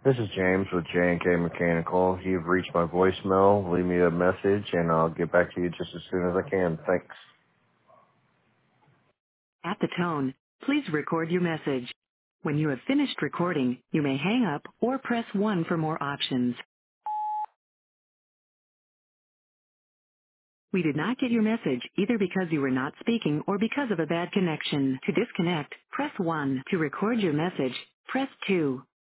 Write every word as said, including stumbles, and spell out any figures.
This is James with J and K Mechanical. You've reached my voicemail. Leave me a message, and I'll get back to you just as soon as I can. Thanks. At the tone, please record your message. When you have finished recording, you may hang up or press one for more options. We did not get your message either because you were not speaking or because of a bad connection. To disconnect, press one. To record your message, press two.